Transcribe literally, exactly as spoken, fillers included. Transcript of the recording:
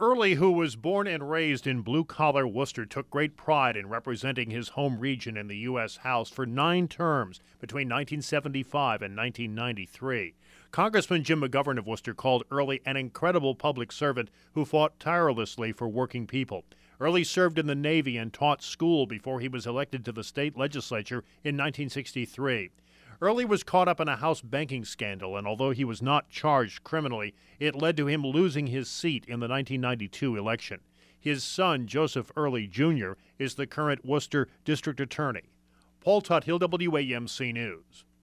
Early, who was born and raised in blue-collar Worcester, took great pride in representing his home region in the U S House for nine terms between nineteen seventy-five and nineteen ninety-three. Congressman Jim McGovern of Worcester called Early an incredible public servant who fought tirelessly for working people. Early served in the Navy and taught school before he was elected to the state legislature in nineteen sixty-three. Early was caught up in a House banking scandal, and although he was not charged criminally, it led to him losing his seat in the nineteen ninety-two election. His son, Joseph Early, Junior, is the current Worcester District Attorney. Paul Tuthill, W A M C News.